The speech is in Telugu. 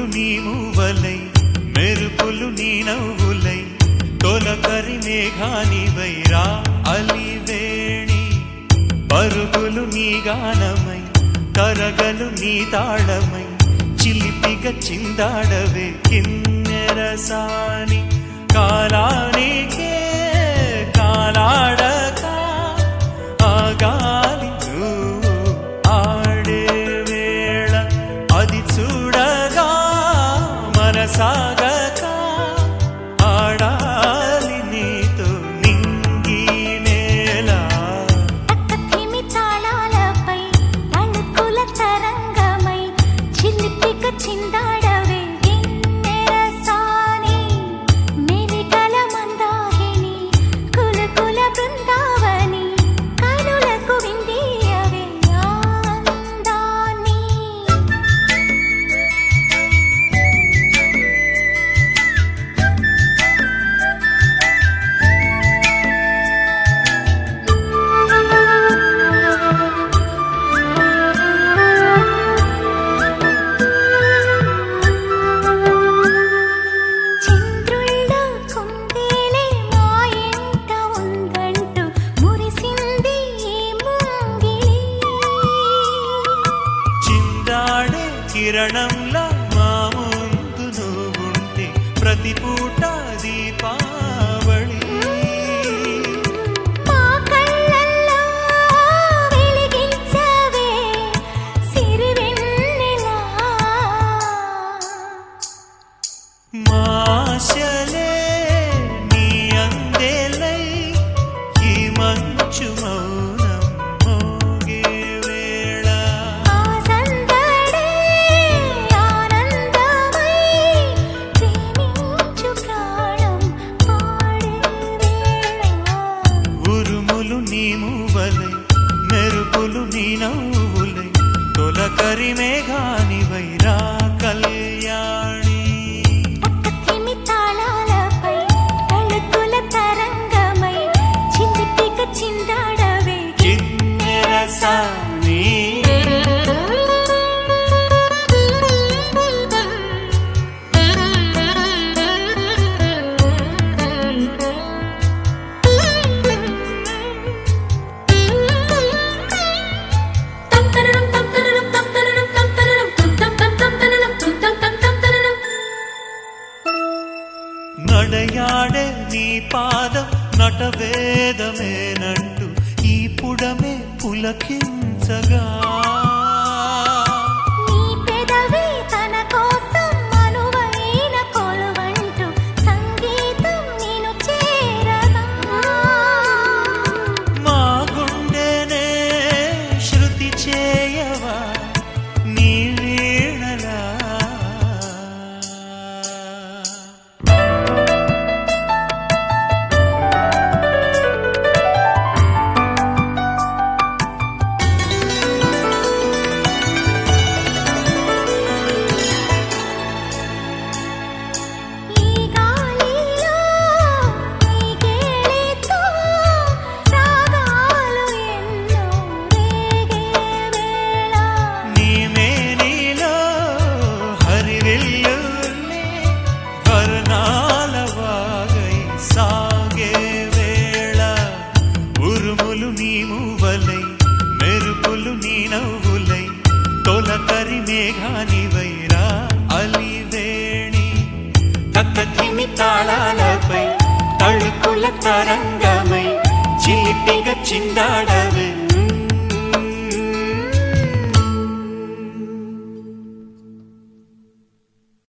ఉరుములు నీ మూవలై మెరుపులు నీ నవ్వులై తొలకరి మేఘానివై రా అలివేణి పరుగులు నీ గానమై కరగలు నీ తాళమై చిలిపిగా చిందాడవే కిన్నెరసాని కాలానికే కాలాడక ఆగాలి నువ్వు ఆడే వేళ అది చూడగా మనసాగక ఆడాలి నీతో నింగి నేల తక్కతిమి తాళాలపై అణుకుల తరంగమై చిలిపిక చిందాడవే గిన్నెరసాని మెరికల మందాకిని కులకుల బృందావని కనులకు విందియవే ఆనందాన్ని చంద్రుల్లో కుందేలే మా ఇంట ఉందంటూ మురిసింది ఈ ముంగిలి చిందాడే కిరణంలా మా ముందు నువ్వుంటే ప్రతి పూట దీపావళి మా కళ్ళల్లో వెలిగించవే సిరివెన్నెలా మాశలే నీ అందేలై ఈ మంచు మౌనం మోగే వేళ ఆ సందడే ఆనందమై ప్రేమించు ప్రాణం పాడే వేళ ఉరుములు నీ మూవలై మెరుపులు నీ నవ్వులై తొలకరి మేఘానివై రా కళ్యాణి తక్కతిమి తాళాలపై అణుకుల తరంగమై చిలిపిక చిందాడవే కిన్నెరసాని నడయాడే నీ పాదం నటవేదమేనంటూ ఈ పుడమే పులకించగా నీ పెదవి తన కోసం అనువైన కొలువంటూ సంగీతం నిన్ను చేరగా మా గుండెనే శృతి చేయవా నీ వీణలా ఈ గాలిలో ఈ కేళితో రాగాలు ఎన్నో రేగే వేళ నీ మేనిలో హరివిల్లునే వర్ణాల వాగై సాగే వేళ ఉరుములు నీ మూవలై మెరుపులు నీ నవ్వులై తొలకరి మేఘానివై రా అలివేణి తక్కతిమి తాళాలపై తళుకుల తరంగమై చిలిపిగా చిందాడ